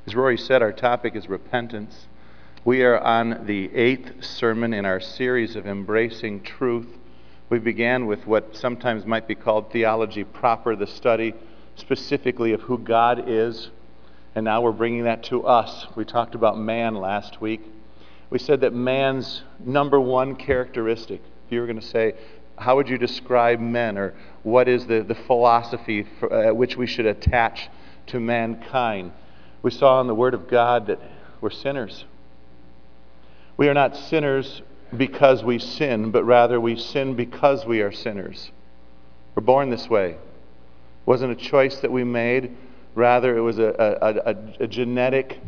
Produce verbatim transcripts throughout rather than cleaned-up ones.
As Rory said, our topic is repentance. We are on the eighth sermon in our series of Embracing Truth. We began with what sometimes might be called theology proper, the study specifically of who God is, and now we're bringing that to us. We talked about man last week. We said that man's number one characteristic, if you were going to say, how would you describe men, or what is the, the philosophy for, uh, which we should attach to mankind? We saw in the Word of God that we're sinners. We are not sinners because we sin, but rather we sin because we are sinners. We're born this way. It wasn't a choice that we made. Rather, it was a, a, a, a genetic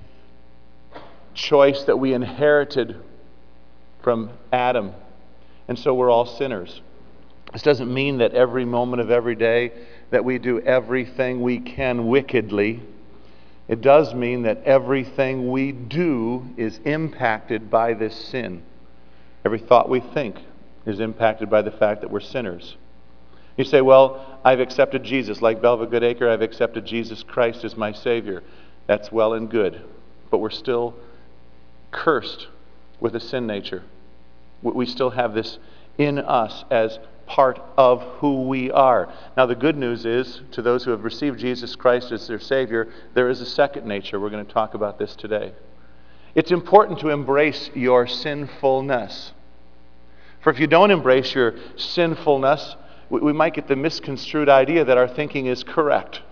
choice that we inherited from Adam. And so we're all sinners. This doesn't mean that every moment of every day that we do everything we can wickedly. It does mean that everything we do is impacted by this sin. Every thought we think is impacted by the fact that we're sinners. You say, well, I've accepted Jesus. Like Belva Goodacre, I've accepted Jesus Christ as my Savior. That's well and good. But we're still cursed with a sin nature. We still have this in us as part of who we are. Now, the good news is, to those who have received Jesus Christ as their Savior, there is a second nature. We're going to talk about this today. It's important to embrace your sinfulness. For if you don't embrace your sinfulness, we, we might get the misconstrued idea that our thinking is correct.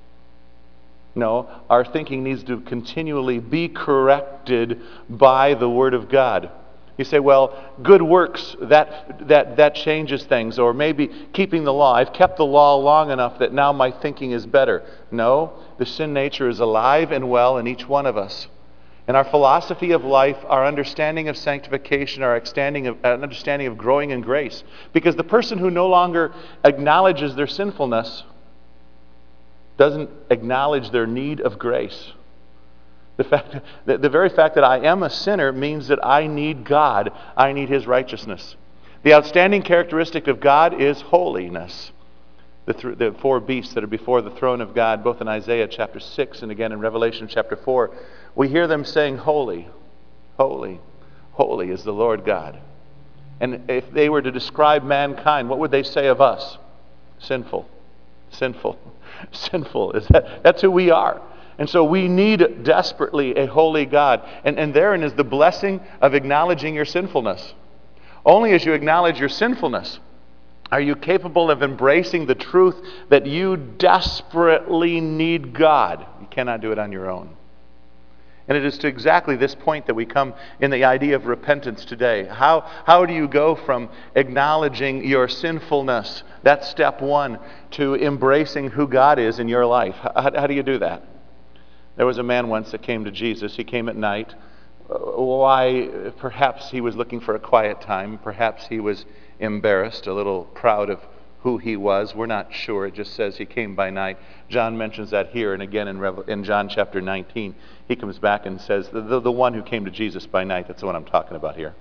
No, our thinking needs to continually be corrected by the Word of God. You say, well, good works, that, that, that changes things. Or maybe keeping the law. I've kept the law long enough that now my thinking is better. No, the sin nature is alive and well in each one of us. And our philosophy of life, our understanding of sanctification, our understanding of, understanding of growing in grace. Because the person who no longer acknowledges their sinfulness doesn't acknowledge their need of grace. The fact, the, the very fact that I am a sinner means that I need God. I need His righteousness. The outstanding characteristic of God is holiness. The, th- the four beasts that are before the throne of God, both in Isaiah chapter six and again in Revelation chapter four, we hear them saying, holy, holy, holy is the Lord God. And if they were to describe mankind, what would they say of us? Sinful, sinful, sinful. Is that, that's who we are. And so we need desperately a holy God. And, and therein is the blessing of acknowledging your sinfulness. Only as you acknowledge your sinfulness are you capable of embracing the truth that you desperately need God. You cannot do it on your own. And it is to exactly this point that we come in the idea of repentance today. How, how do you go from acknowledging your sinfulness, that's step one, to embracing who God is in your life? How, how do you do that? There was a man once that came to Jesus. He came at night. Why? Perhaps he was looking for a quiet time. Perhaps he was embarrassed, a little proud of who he was. We're not sure. It just says he came by night. John mentions that here, and again in, Revel- in John chapter nineteen, he comes back and says, the, the, the one who came to Jesus by night, that's the one I'm talking about here.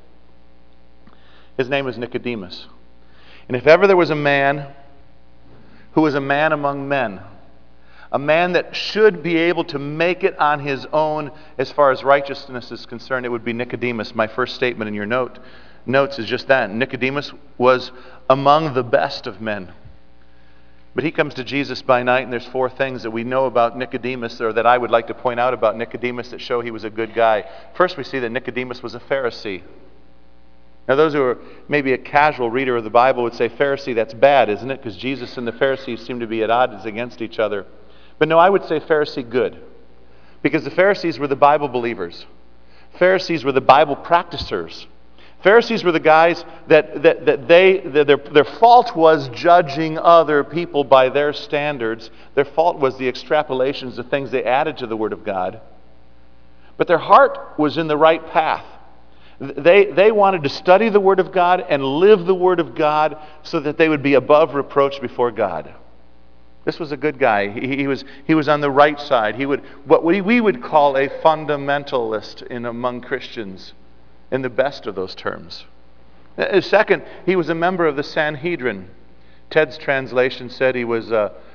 His name is Nicodemus. And if ever there was a man who was a man among men, a man that should be able to make it on his own as far as righteousness is concerned, it would be Nicodemus. My first statement in your note notes is just that. Nicodemus was among the best of men. But he comes to Jesus by night, and there's four things that we know about Nicodemus, or that I would like to point out about Nicodemus that show he was a good guy. First, we see that Nicodemus was a Pharisee. Now, those who are maybe a casual reader of the Bible would say, Pharisee, that's bad, isn't it? Because Jesus and the Pharisees seem to be at odds against each other. But no, I would say Pharisee good. Because the Pharisees were the Bible believers. Pharisees were the Bible practicers. Pharisees were the guys that, that, that they, that their, their fault was judging other people by their standards. Their fault was the extrapolations, the things they added to the Word of God. But their heart was in the right path. They, they wanted to study the Word of God and live the Word of God so that they would be above reproach before God. This was a good guy. He, he was he was on the right side. He would what we, we would call a fundamentalist in among Christians, in the best of those terms. Second, he was a member of the Sanhedrin. Ted's translation said he was a,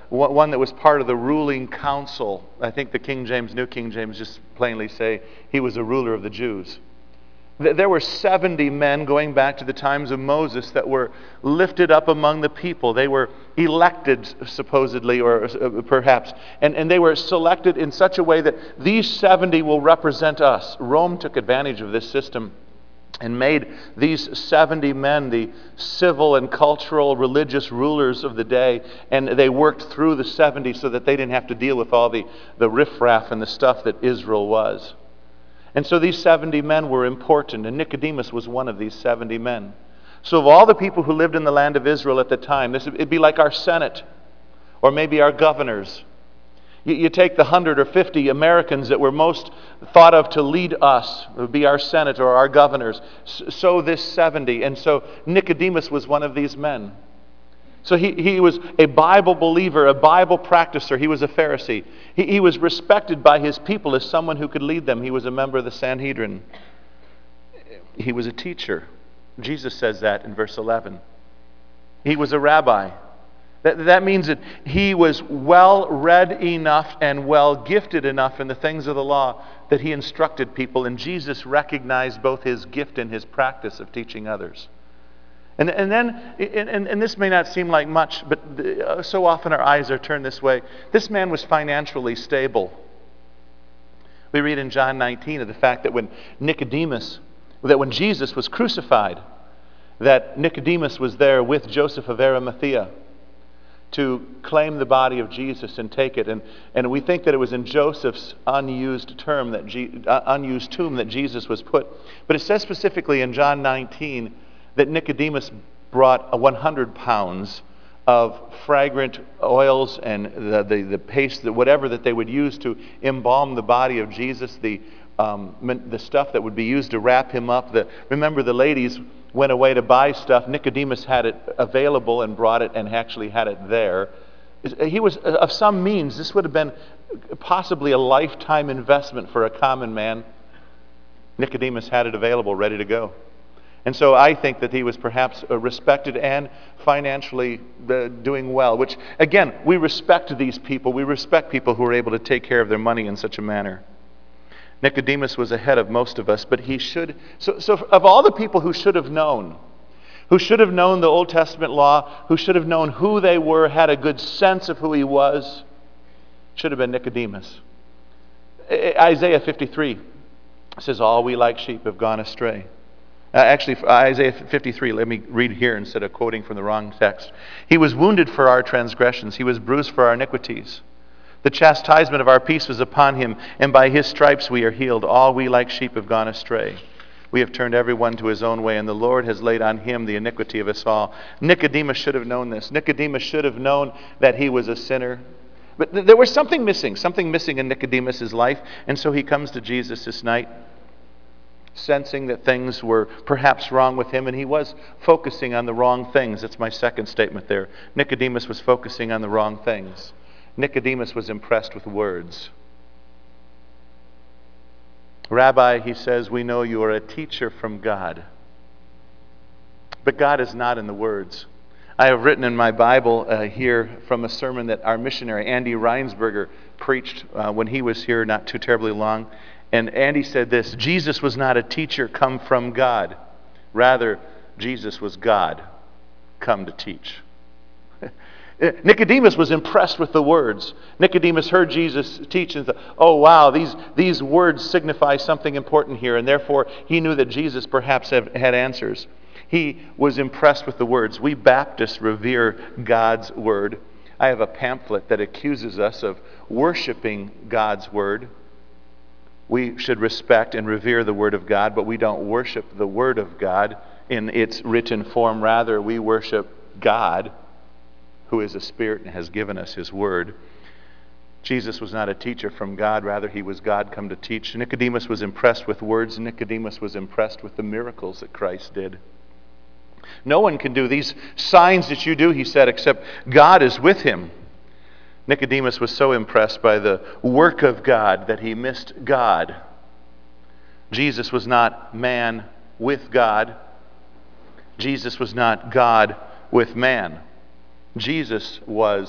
one that was part of the ruling council. I think the King James, New King James just plainly say he was a ruler of the Jews. There were seventy men going back to the times of Moses that were lifted up among the people. They were elected, supposedly, or perhaps, and, and they were selected in such a way that these seventy will represent us. Rome took advantage of this system and made these seventy men the civil and cultural religious rulers of the day, and they worked through the seventy so that they didn't have to deal with all the, the riffraff and the stuff that Israel was. And so these seventy men were important, and Nicodemus was one of these seventy men. So of all the people who lived in the land of Israel at the time, this it'd be like our Senate, or maybe our governors. You, you take the one hundred or fifty Americans that were most thought of to lead us, it would be our Senate or our governors. So this seventy, and so Nicodemus was one of these men. So he, he was a Bible believer, a Bible practicer. He was a Pharisee. He, he was respected by his people as someone who could lead them. He was a member of the Sanhedrin. He was a teacher. Jesus says that in verse eleven. He was a rabbi. That, that means that he was well read enough and well gifted enough in the things of the law that he instructed people, and Jesus recognized both his gift and his practice of teaching others. And, and then, and, and this may not seem like much, but so often our eyes are turned this way. This man was financially stable. We read in John nineteen of the fact that when Nicodemus, that when Jesus was crucified, that Nicodemus was there with Joseph of Arimathea to claim the body of Jesus and take it. And, and we think that it was in Joseph's unused term, that G, uh, unused tomb that Jesus was put. But it says specifically in John nineteen that Nicodemus brought one hundred pounds of fragrant oils and the, the, the paste, that whatever that they would use to embalm the body of Jesus, the, um, the stuff that would be used to wrap him up. The, remember, the ladies went away to buy stuff. Nicodemus had it available and brought it and actually had it there. He was of some means. This would have been possibly a lifetime investment for a common man. Nicodemus had it available, ready to go. And so I think that he was perhaps respected and financially doing well, which, again, we respect these people. We respect people who are able to take care of their money in such a manner. Nicodemus was ahead of most of us, but he should, so, so of all the people who should have known, who should have known the Old Testament law, who should have known who they were, had a good sense of who he was, should have been Nicodemus. Isaiah fifty-three says, all we like sheep have gone astray. Uh, actually, Isaiah fifty-three, let me read here instead of quoting from the wrong text. He was wounded for our transgressions. He was bruised for our iniquities. The chastisement of our peace was upon him, and by his stripes we are healed. All we like sheep have gone astray. We have turned everyone to his own way, and the Lord has laid on him the iniquity of us all. Nicodemus should have known this. Nicodemus should have known that he was a sinner. But th- there was something missing, something missing in Nicodemus' life, and so he comes to Jesus this night, sensing that things were perhaps wrong with him, and he was focusing on the wrong things. That's my second statement there. Nicodemus was focusing on the wrong things. Nicodemus was impressed with words. Rabbi, he says, we know you are a teacher from God. But God is not in the words. I have written in my Bible uh, here from a sermon that our missionary, Andy Reinsberger, preached uh, when he was here not too terribly long. And Andy said this: Jesus was not a teacher come from God. Rather, Jesus was God come to teach. Nicodemus was impressed with the words. Nicodemus heard Jesus teach and thought, oh wow, these, these words signify something important here. And therefore, he knew that Jesus perhaps have, had answers. He was impressed with the words. We Baptists revere God's word. I have a pamphlet that accuses us of worshiping God's word. We should respect and revere the word of God, but we don't worship the word of God in its written form. Rather, we worship God, who is a spirit and has given us his word. Jesus was not a teacher from God. Rather, he was God come to teach. Nicodemus was impressed with words. Nicodemus was impressed with the miracles that Christ did. No one can do these signs that you do, he said, except God is with him. Nicodemus was so impressed by the work of God that he missed God. Jesus was not man with God. Jesus was not God with man. Jesus was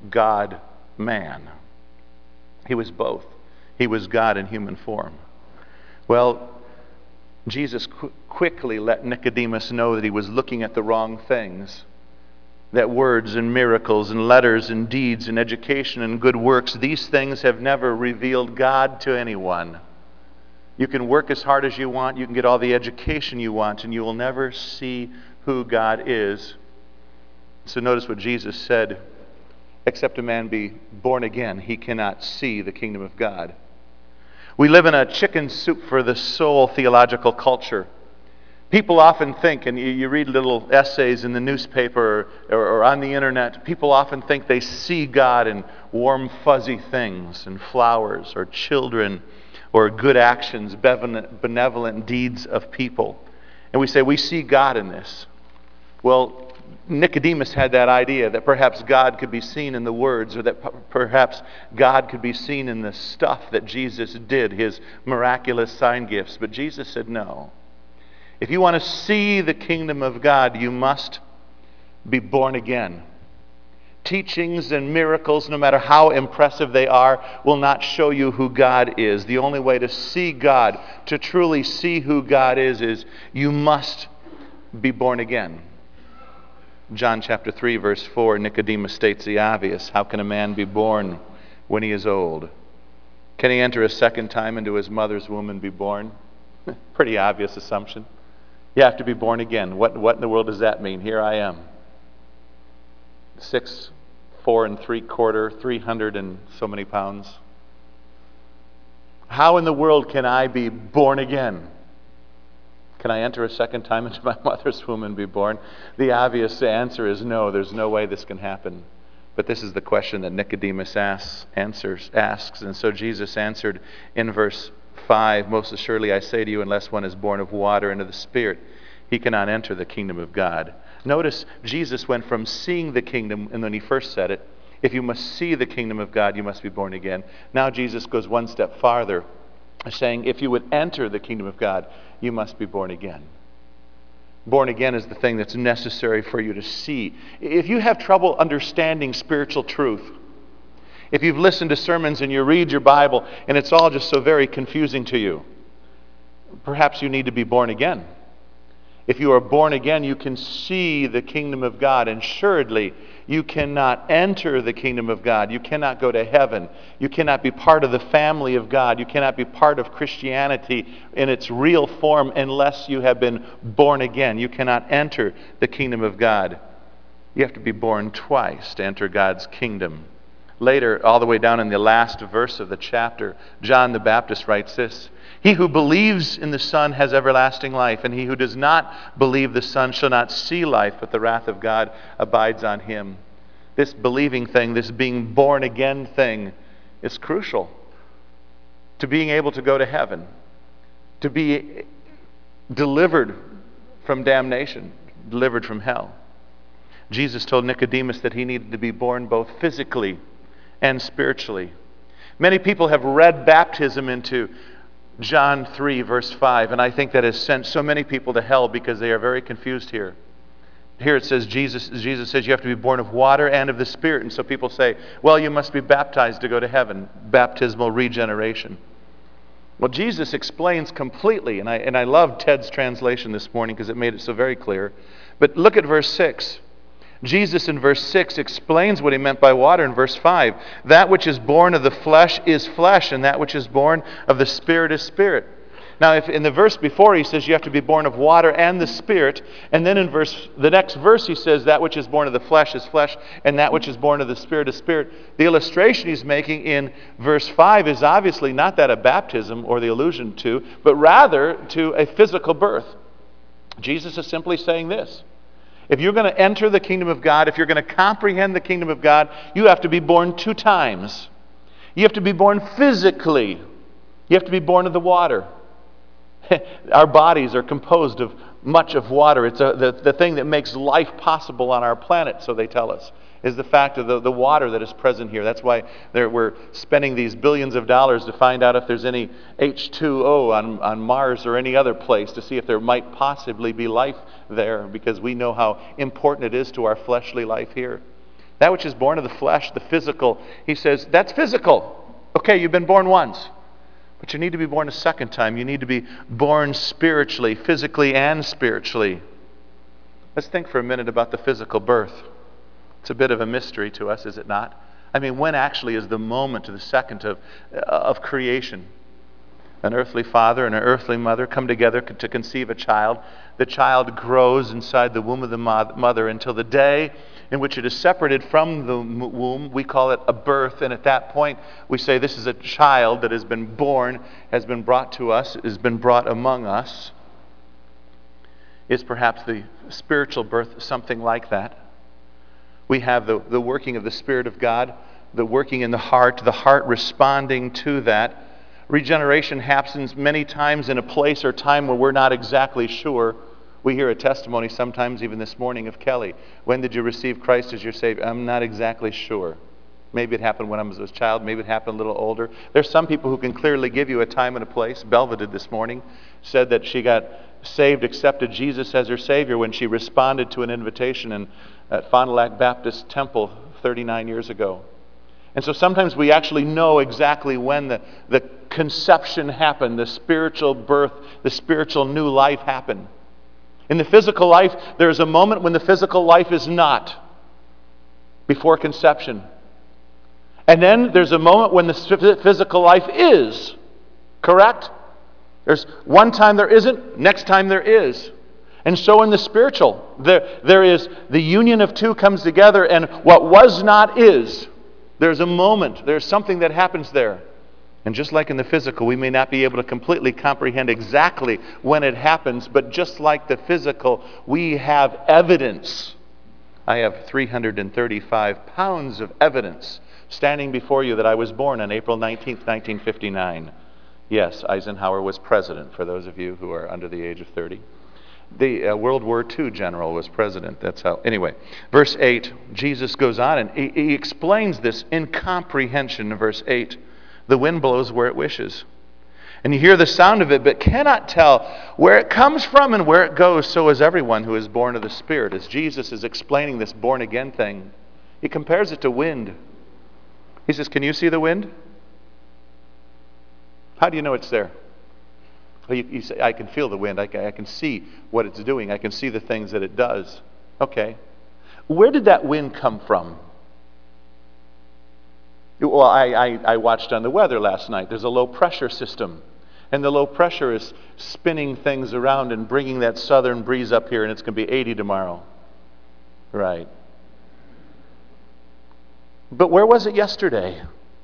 God-man. He was both. He was God in human form. Well, Jesus qu- quickly let Nicodemus know that he was looking at the wrong things. That words and miracles and letters and deeds and education and good works, these things have never revealed God to anyone. You can work as hard as you want, you can get all the education you want, and you will never see who God is. So notice what Jesus said, except a man be born again, he cannot see the kingdom of God. We live in a chicken soup for the soul theological culture. People often think, and you, you read little essays in the newspaper or, or, or on the internet, people often think they see God in warm, fuzzy things, and flowers, or children, or good actions, benevolent, benevolent deeds of people. And we say, we see God in this. Well, Nicodemus had that idea that perhaps God could be seen in the words, or that p- perhaps God could be seen in the stuff that Jesus did, his miraculous sign gifts. But Jesus said no. If you want to see the kingdom of God, you must be born again. Teachings and miracles, no matter how impressive they are, will not show you who God is. The only way to see God, to truly see who God is, is you must be born again. John chapter three, verse four, Nicodemus states the obvious. How can a man be born when he is old? Can he enter a second time into his mother's womb and be born? Pretty obvious assumption. You have to be born again. What, what in the world does that mean? Here I am. Six, four and three quarter, three hundred and so many pounds. How in the world can I be born again? Can I enter a second time into my mother's womb and be born? The obvious answer is no, there's no way this can happen. But this is the question that Nicodemus asks, answers, asks. And so Jesus answered in verse five, most assuredly I say to you, unless one is born of water and of the Spirit, he cannot enter the kingdom of God. Notice Jesus went from seeing the kingdom, and when he first said it, if you must see the kingdom of God, you must be born again. Now Jesus goes one step farther, saying if you would enter the kingdom of God, you must be born again. Born again is the thing that's necessary for you to see. If you have trouble understanding spiritual truth, if you've listened to sermons and you read your Bible and it's all just so very confusing to you, perhaps you need to be born again. If you are born again, you can see the kingdom of God. And assuredly, you cannot enter the kingdom of God. You cannot go to heaven. You cannot be part of the family of God. You cannot be part of Christianity in its real form unless you have been born again. You cannot enter the kingdom of God. You have to be born twice to enter God's kingdom. Later, all the way down in the last verse of the chapter, John the Baptist writes this, he who believes in the Son has everlasting life, and he who does not believe the Son shall not see life, but the wrath of God abides on him. This believing thing, this being born again thing, is crucial to being able to go to heaven, to be delivered from damnation, delivered from hell. Jesus told Nicodemus that he needed to be born both physically and spiritually. Many people have read baptism into John three, verse five, and I think that has sent so many people to hell because they are very confused here. Here it says, Jesus, Jesus says you have to be born of water and of the Spirit. And so people say, well, you must be baptized to go to heaven. Baptismal regeneration. Well, Jesus explains completely, and I, and I love Ted's translation this morning because it made it so very clear. But look at verse six. Jesus in verse six explains what he meant by water in verse five. That which is born of the flesh is flesh, and that which is born of the Spirit is spirit. Now, if in the verse before he says you have to be born of water and the Spirit, and then in verse the next verse he says that which is born of the flesh is flesh, and that which is born of the Spirit is spirit. The illustration he's making in verse five is obviously not that of baptism or the allusion to, but rather to a physical birth. Jesus is simply saying this. If you're going to enter the kingdom of God, if you're going to comprehend the kingdom of God, you have to be born two times. You have to be born physically. You have to be born of the water. Our bodies are composed of much of water. It's a, the, the thing that makes life possible on our planet, so they tell us, is the fact of the, the water that is present here. That's why we're spending these billions of dollars to find out if there's any H two O on, on Mars or any other place to see if there might possibly be life there, because we know how important it is to our fleshly life here. That which is born of the flesh, the physical, he says, that's physical. Okay, you've been born once. But you need to be born a second time. You need to be born spiritually, physically and spiritually. Let's think for a minute about the physical birth. It's a bit of a mystery to us, is it not? I mean, when actually is the moment, the second of, of creation? An earthly father and an earthly mother come together to conceive a child. The child grows inside the womb of the mother until the day in which it is separated from the womb. We call it a birth, and at that point we say this is a child that has been born, has been brought to us, has been brought among us. Is perhaps the spiritual birth something like that? We have the, the working of the Spirit of God, the working in the heart, the heart responding to that. Regeneration happens many times in a place or time where we're not exactly sure. We hear a testimony sometimes, even this morning, of Kelly. When did you receive Christ as your Savior? I'm not exactly sure. Maybe it happened when I was a child. Maybe it happened a little older. There's some people who can clearly give you a time and a place. Belva did this morning. Said that she got saved, accepted Jesus as her Savior when she responded to an invitation in, at Fond du Lac Baptist Temple thirty-nine years ago. And so sometimes we actually know exactly when the, the conception happened, the spiritual birth, the spiritual new life happened. In the physical life, there is a moment when the physical life is not, before conception. And then there's a moment when the physical life is, correct? There's one time there isn't, next time there is. And so in the spiritual, there, there is the union of two comes together, and what was not is. There's a moment, there's something that happens there. And just like in the physical, we may not be able to completely comprehend exactly when it happens, but just like the physical, we have evidence. I have three hundred thirty-five pounds of evidence standing before you that I was born on April nineteenth, nineteen fifty-nine. Yes, Eisenhower was president, for those of you who are under the age of thirty. The uh, World War Two general was president. That's how. Anyway, verse eight, Jesus goes on and he, he explains this incomprehension in verse eight. The wind blows where it wishes. And you hear the sound of it, but cannot tell where it comes from and where it goes. So is everyone who is born of the Spirit. As Jesus is explaining this born again thing, he compares it to wind. He says, can you see the wind? How do you know it's there? Well, you, you say, I can feel the wind. I can, I can see what it's doing. I can see the things that it does. Okay. Where did that wind come from? Well, I, I, I watched on the weather last night. There's a low pressure system. And the low pressure is spinning things around and bringing that southern breeze up here, and it's going to be eighty tomorrow. Right. But where was it yesterday?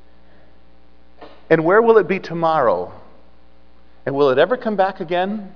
And where will it be tomorrow? And will it ever come back again?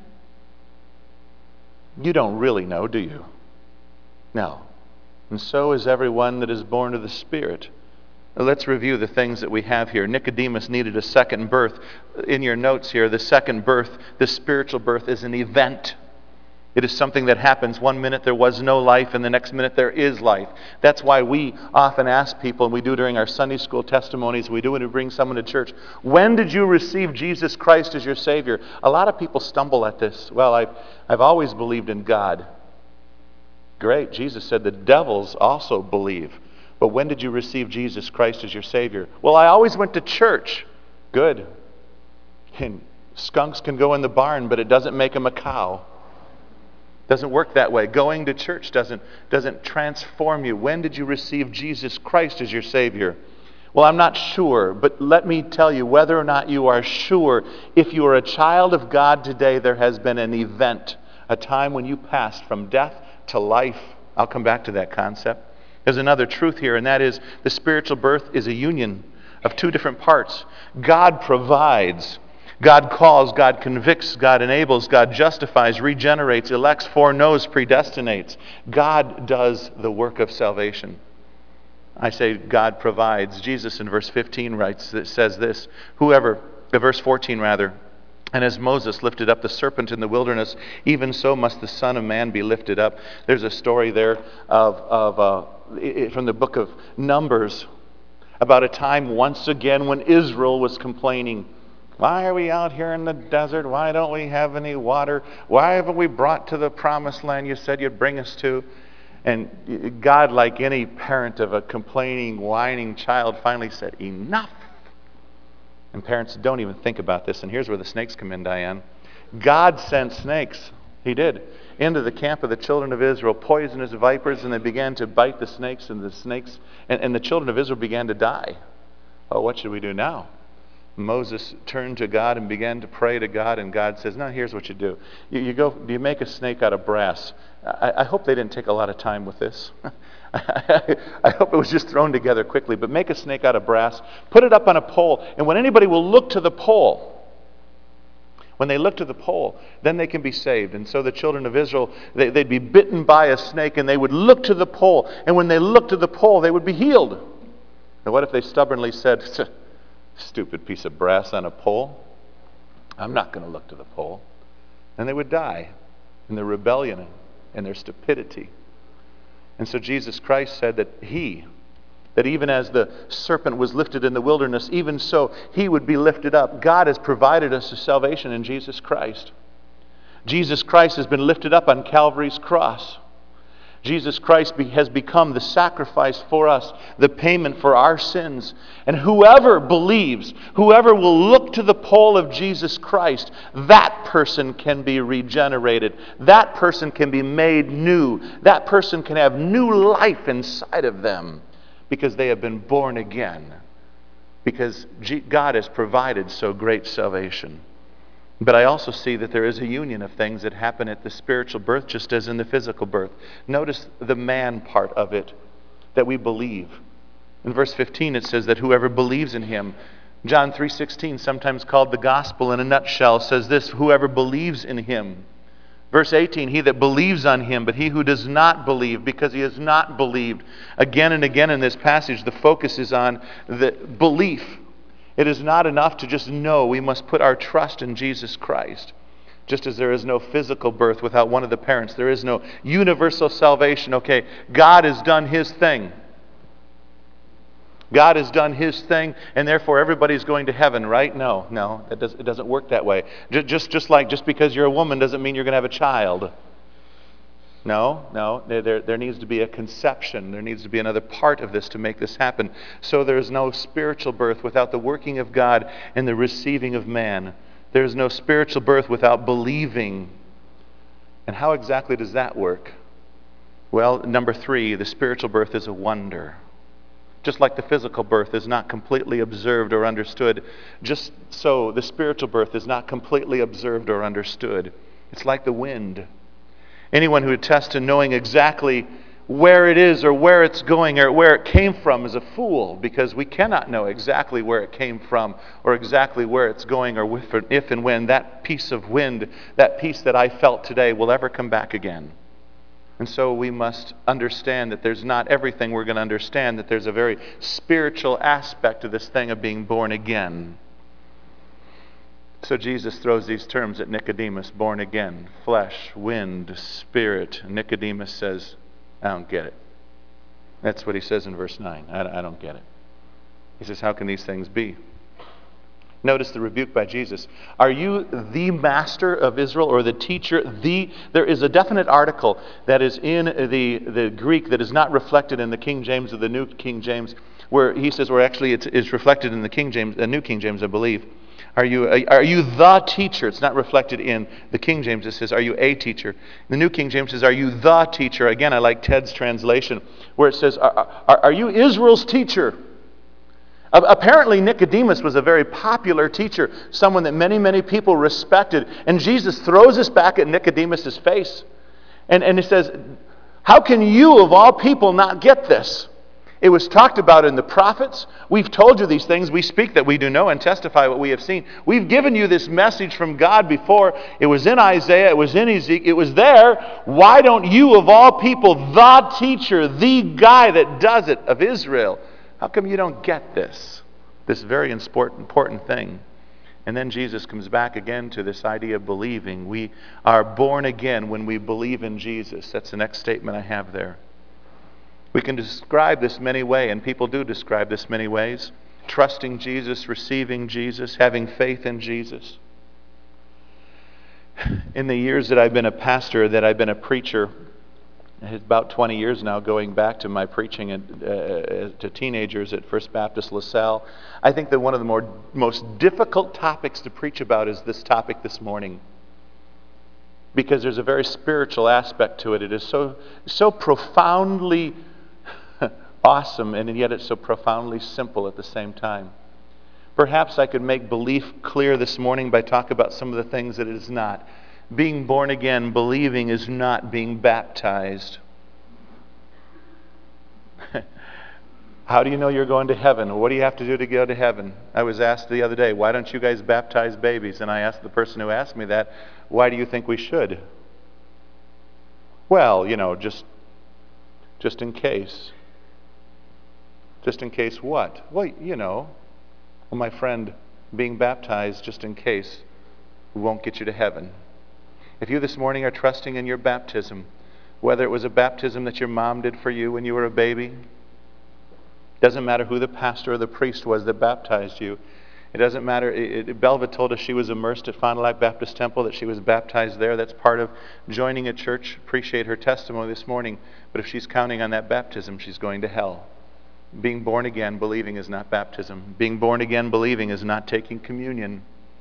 You don't really know, do you? No. And so is everyone that is born of the Spirit. Let's review the things that we have here. Nicodemus needed a second birth. In your notes here, the second birth, the spiritual birth, is an event. It is something that happens. One minute there was no life, and the next minute there is life. That's why we often ask people, and we do during our Sunday school testimonies, we do when we bring someone to church, when did you receive Jesus Christ as your Savior? A lot of people stumble at this. Well, I've, I've always believed in God. Great. Jesus said the devils also believe. But when did you receive Jesus Christ as your Savior? Well, I always went to church. Good. And skunks can go in the barn, but it doesn't make them a cow. Doesn't work that way. Going to church doesn't, doesn't transform you. When did you receive Jesus Christ as your Savior? Well, I'm not sure, but let me tell you, whether or not you are sure, if you are a child of God today, there has been an event, a time when you passed from death to life. I'll come back to that concept. There's another truth here, and that is the spiritual birth is a union of two different parts. God provides. God calls, God convicts, God enables, God justifies, regenerates, elects, foreknows, predestinates. God does the work of salvation. I say God provides. Jesus in verse fifteen writes, it says this, whoever, uh, verse fourteen rather, and as Moses lifted up the serpent in the wilderness, even so must the Son of Man be lifted up. There's a story there of, of uh, from the book of Numbers about a time once again when Israel was complaining. Why are we out here in the desert? Why don't we have any water? Why haven't we brought to the promised land you said you'd bring us to? And God, like any parent of a complaining, whining child, finally said, enough. And parents, don't even think about this. And here's where the snakes come in, Diane. God sent snakes. He did. Into the camp of the children of Israel, poisonous vipers, and they began to bite the snakes, and the snakes, and, and the children of Israel began to die. Oh, what should we do now? Moses turned to God and began to pray to God, and God says, no, here's what you do. You, you go, you make a snake out of brass. I, I hope they didn't take a lot of time with this. I hope it was just thrown together quickly, but make a snake out of brass, put it up on a pole, and when anybody will look to the pole, when they look to the pole, then they can be saved. And so the children of Israel, they, they'd be bitten by a snake, and they would look to the pole, and when they looked to the pole, they would be healed. Now what if they stubbornly said, stupid piece of brass on a pole? I'm not going to look to the pole. And they would die in their rebellion and their stupidity. And so Jesus Christ said that he, that even as the serpent was lifted in the wilderness, even so he would be lifted up. God has provided us a salvation in Jesus Christ. Jesus Christ has been lifted up on Calvary's cross. Jesus Christ be, has become the sacrifice for us, the payment for our sins. And whoever believes, whoever will look to the pole of Jesus Christ, that person can be regenerated. That person can be made new. That person can have new life inside of them because they have been born again. Because God has provided so great salvation. But I also see that there is a union of things that happen at the spiritual birth just as in the physical birth. Notice the man part of it, that we believe. In verse fifteen it says that whoever believes in him, John three sixteen, sometimes called the gospel in a nutshell, says this, whoever believes in him. Verse eighteen, he that believes on him, but he who does not believe, because he has not believed. Again and again in this passage, the focus is on the belief. It is not enough to just know. We must put our trust in Jesus Christ. Just as there is no physical birth without one of the parents, there is no universal salvation. Okay, God has done his thing. God has done his thing, and therefore everybody's going to heaven, right? No, no, it, does, it doesn't work that way. Just, just, just like just because you're a woman doesn't mean you're going to have a child. No, no, there, there needs to be a conception. There needs to be another part of this to make this happen. So there is no spiritual birth without the working of God and the receiving of man. There is no spiritual birth without believing. And how exactly does that work? Well, number three, the spiritual birth is a wonder. Just like the physical birth is not completely observed or understood, just so the spiritual birth is not completely observed or understood. It's like the wind. Anyone who attests to knowing exactly where it is or where it's going or where it came from is a fool, because we cannot know exactly where it came from or exactly where it's going or if and when that piece of wind, that piece that I felt today will ever come back again. And so we must understand that there's not everything we're going to understand, that there's a very spiritual aspect to this thing of being born again. So Jesus throws these terms at Nicodemus, born again, flesh, wind, spirit. Nicodemus says, I don't get it. That's what he says in verse nine. I, I don't get it. He says, how can these things be? Notice the rebuke by Jesus. Are you the master of Israel or the teacher? The There is a definite article that is in the, the Greek that is not reflected in the King James or the New King James, where he says, or actually it's, it's reflected in the King James, the New King James, I believe. Are you, are you the teacher? It's not reflected in the King James. It says, are you a teacher? The New King James says, are you the teacher? Again, I like Ted's translation, where it says, are, are, are you Israel's teacher? Apparently, Nicodemus was a very popular teacher, someone that many, many people respected. And Jesus throws this back at Nicodemus' face. And, and he says, how can you, of all people, not get this? It was talked about in the prophets. We've told you these things. We speak that we do know and testify what we have seen. We've given you this message from God before. It was in Isaiah. It was in Ezekiel. It was there. Why don't you, of all people, the teacher, the guy that does it of Israel, how come you don't get this? This very important thing. And then Jesus comes back again to this idea of believing. We are born again when we believe in Jesus. That's the next statement I have there. We can describe this many ways, and people do describe this many ways. Trusting Jesus, receiving Jesus, having faith in Jesus. In the years that I've been a pastor, that I've been a preacher, It's about twenty years now, going back to my preaching at, uh, to teenagers at First Baptist LaSalle. I think that one of the more most difficult topics to preach about is this topic this morning, because there's a very spiritual aspect to it. It is so so profoundly awesome, and yet it's so profoundly simple at the same time. Perhaps I could make belief clear this morning by talking about some of the things that it is not. Being born again, believing, is not being baptized. How do you know you're going to heaven? What do you have to do to go to heaven? I was asked the other day, why don't you guys baptize babies? And I asked the person who asked me that, why do you think we should? Well, you know, just, just in case. Just in case what? Well, you know, well, my friend, being baptized just in case won't get you to heaven. If you this morning are trusting in your baptism, whether it was a baptism that your mom did for you when you were a baby, doesn't matter who the pastor or the priest was that baptized you. It doesn't matter. It, it, Belva told us she was immersed at Fond du Lac Baptist Temple, that she was baptized there. That's part of joining a church. Appreciate her testimony this morning. But if she's counting on that baptism, she's going to hell. Being born again, believing, is not baptism. Being born again, believing, is not taking communion.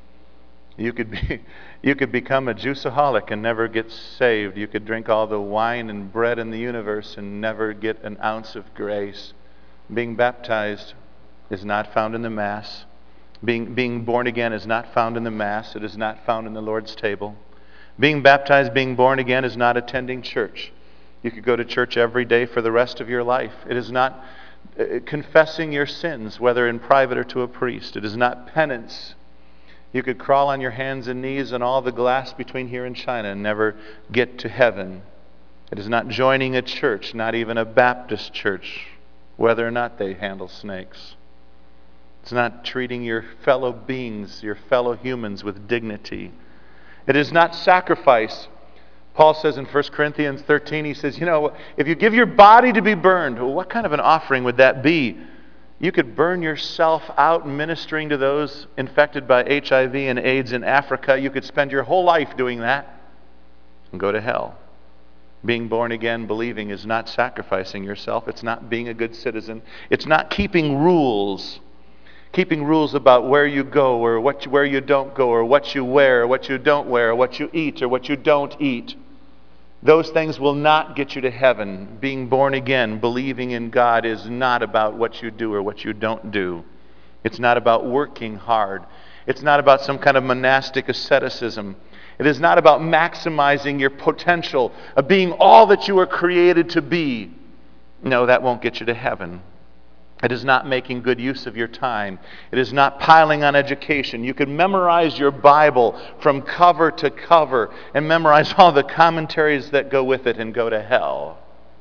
You could be, you could become a juiceaholic and never get saved. You could drink all the wine and bread in the universe and never get an ounce of grace. Being baptized is not found in the Mass. Being, being born again is not found in the Mass. It is not found in the Lord's table. Being baptized, being born again, is not attending church. You could go to church every day for the rest of your life. It is not uh, confessing your sins, whether in private or to a priest. It is not penance. You could crawl on your hands and knees on all the glass between here and China and never get to heaven. It is not joining a church, not even a Baptist church, whether or not they handle snakes. It's not treating your fellow beings, your fellow humans, with dignity. It is not sacrifice. Paul says in First Corinthians thirteen, he says, you know, if you give your body to be burned, well, what kind of an offering would that be? You could burn yourself out ministering to those infected by H I V and AIDS in Africa. You could spend your whole life doing that and go to hell. Being born again, believing, is not sacrificing yourself. It's not being a good citizen. It's not keeping rules. Keeping rules about where you go or what you, where you don't go, or what you wear or what you don't wear, or what you eat or what you don't eat. Those things will not get you to heaven. Being born again, believing in God, is not about what you do or what you don't do. It's not about working hard. It's not about some kind of monastic asceticism. It is not about maximizing your potential of being all that you were created to be. No, that won't get you to heaven. It is not making good use of your time. It is not piling on education. You can memorize your Bible from cover to cover and memorize all the commentaries that go with it and go to hell.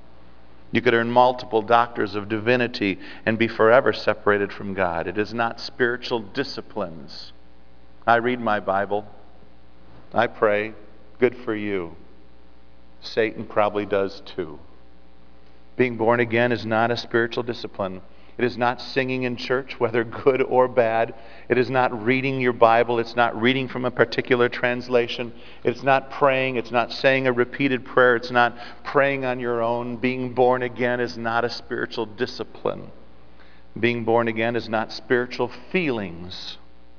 You could earn multiple doctors of divinity and be forever separated from God. It is not spiritual disciplines. I read my Bible. I pray. Good for you. Satan probably does too. Being born again is not a spiritual discipline. It is not singing in church, whether good or bad. It is not reading your Bible. It's not reading from a particular translation. It's not praying. It's not saying a repeated prayer. It's not praying on your own. Being born again is not a spiritual discipline. Being born again is not spiritual feelings.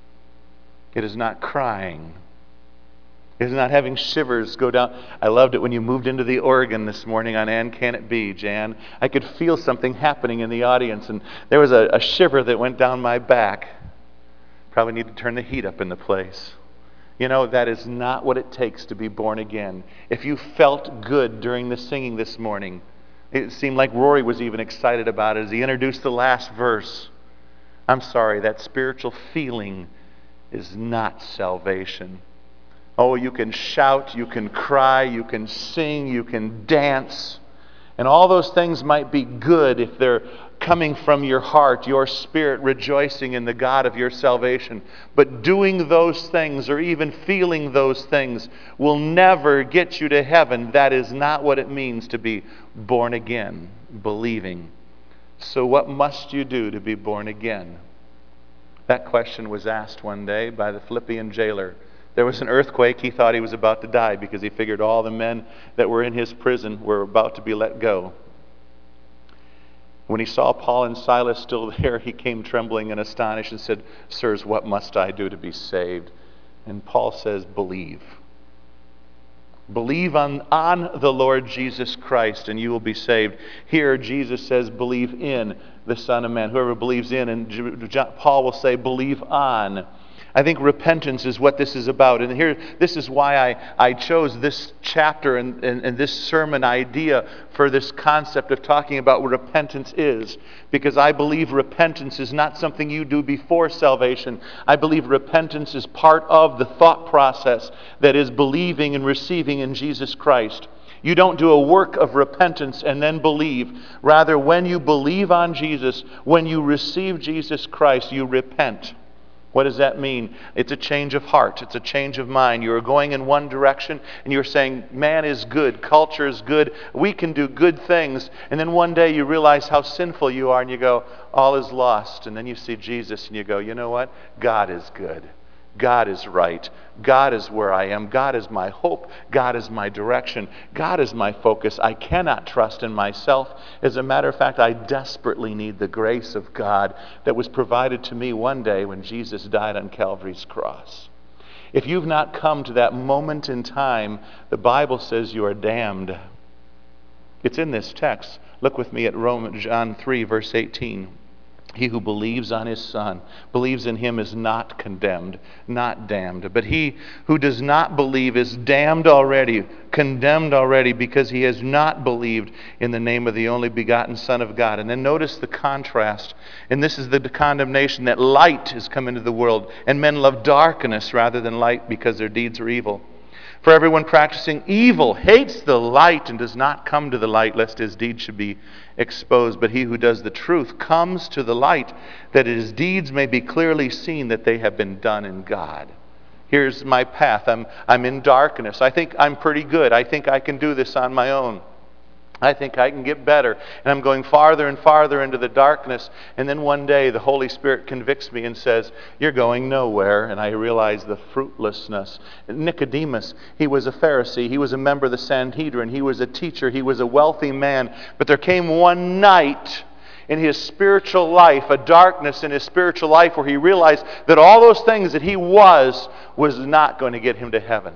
It is not crying. It is not having shivers go down. I loved it when you moved into the organ this morning on And Can It Be, Jan. I could feel something happening in the audience, and there was a, a shiver that went down my back. Probably need to turn the heat up in the place. You know, that is not what it takes to be born again. If you felt good during the singing this morning, it seemed like Rory was even excited about it as he introduced the last verse. I'm sorry, that spiritual feeling is not salvation. Oh, you can shout, you can cry, you can sing, you can dance. And all those things might be good if they're coming from your heart, your spirit rejoicing in the God of your salvation. But doing those things or even feeling those things will never get you to heaven. That is not what it means to be born again, believing. So what must you do to be born again? That question was asked one day by the Philippian jailer There was an earthquake. He thought he was about to die because he figured all the men that were in his prison were about to be let go. When he saw Paul and Silas still there, he came trembling and astonished and said, "Sirs, what must I do to be saved?" And Paul says, "Believe. Believe on, on the Lord Jesus Christ, and you will be saved." Here, Jesus says, "Believe in the Son of Man." Whoever believes in, and Paul will say, "Believe on." I think repentance is what this is about. And here, this is why I, I chose this chapter and, and, and this sermon idea for this concept of talking about what repentance is. Because I believe repentance is not something you do before salvation. I believe repentance is part of the thought process that is believing and receiving in Jesus Christ. You don't do a work of repentance and then believe. Rather, when you believe on Jesus, when you receive Jesus Christ, you repent. What does that mean? It's a change of heart. It's a change of mind. You are going in one direction and you're saying, man is good, culture is good, we can do good things. And then one day you realize how sinful you are and you go, all is lost. And then you see Jesus and you go, you know what? God is good. God is right. God is where I am. God is my hope. God is my direction. God is my focus. I cannot trust in myself. As a matter of fact, I desperately need the grace of God that was provided to me one day when Jesus died on Calvary's cross. If you've not come to that moment in time, the Bible says you are damned. It's in this text. Look with me at Romans, John three, verse eighteen. He who believes on his Son, believes in him, is not condemned, not damned. But he who does not believe is damned already, condemned already, because he has not believed in the name of the only begotten Son of God. And then notice the contrast. And this is the condemnation, that light has come into the world, and men love darkness rather than light because their deeds are evil. For everyone practicing evil hates the light and does not come to the light, lest his deeds should be exposed. But he who does the truth comes to the light, that his deeds may be clearly seen that they have been done in God. Here's my path. I'm, I'm in darkness. I think I'm pretty good. I think I can do this on my own. I think I can get better. And I'm going farther and farther into the darkness. And then one day the Holy Spirit convicts me and says, you're going nowhere. And I realize the fruitlessness. Nicodemus, he was a Pharisee. He was a member of the Sanhedrin. He was a teacher. He was a wealthy man. But there came one night in his spiritual life, a darkness in his spiritual life, where he realized that all those things that he was, was not going to get him to heaven.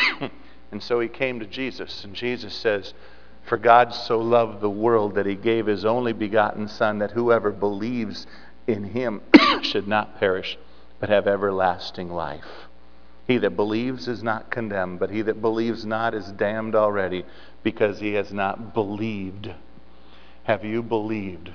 And so he came to Jesus. And Jesus says, for God so loved the world that he gave his only begotten Son, that whoever believes in him should not perish, but have everlasting life. He that believes is not condemned, but he that believes not is damned already, because he has not believed. Have you believed?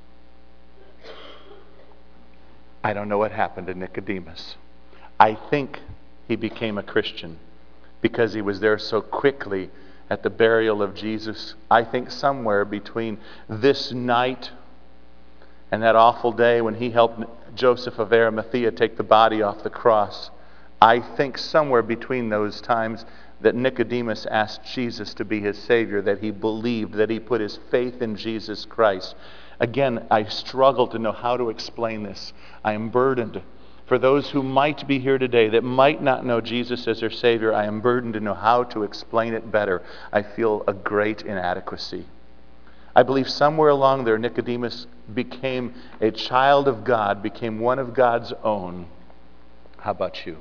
I don't know what happened to Nicodemus. I think he became a Christian because he was there so quickly at the burial of Jesus. I think somewhere between this night and that awful day when he helped Joseph of Arimathea take the body off the cross, I think somewhere between those times that Nicodemus asked Jesus to be his Savior, that he believed, that he put his faith in Jesus Christ. Again, I struggle to know how to explain this. I am burdened. For those who might be here today that might not know Jesus as their Savior, I am burdened to know how to explain it better. I feel a great inadequacy. I believe somewhere along there, Nicodemus became a child of God, became one of God's own. How about you?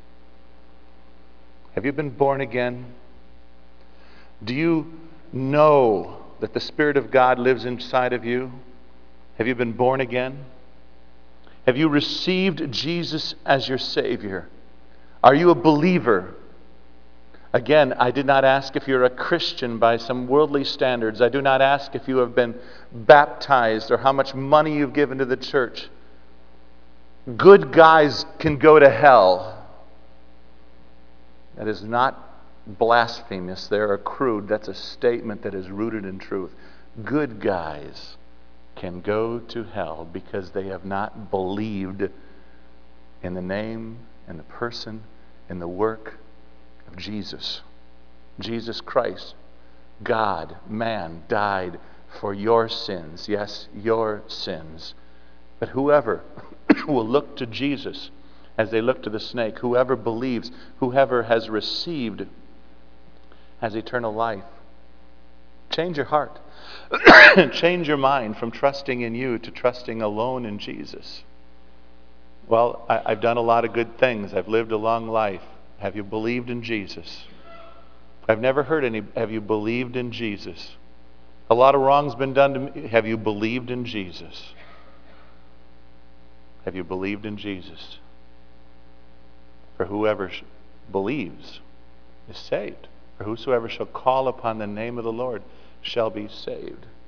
Have you been born again? Do you know that the Spirit of God lives inside of you? Have you been born again? Have you received Jesus as your Savior? Are you a believer? Again, I did not ask if you're a Christian by some worldly standards. I do not ask if you have been baptized or how much money you've given to the church. Good guys can go to hell. That is not blasphemous there or crude. That's a statement that is rooted in truth. Good guys can go to hell because they have not believed in the name and the person and the work of Jesus. Jesus Christ, God, man, died for your sins. Yes, your sins. But whoever will look to Jesus as they look to the snake. Whoever believes, whoever has received, has eternal life. Change your heart. Change your mind from trusting in you to trusting alone in Jesus. Well, I, I've done a lot of good things. I've lived a long life. Have you believed in Jesus? I've never heard any, have you believed in Jesus? A lot of wrong's been done to me. Have you believed in Jesus? Have you believed in Jesus? For whoever believes is saved. For whosoever shall call upon the name of the Lord shall be saved.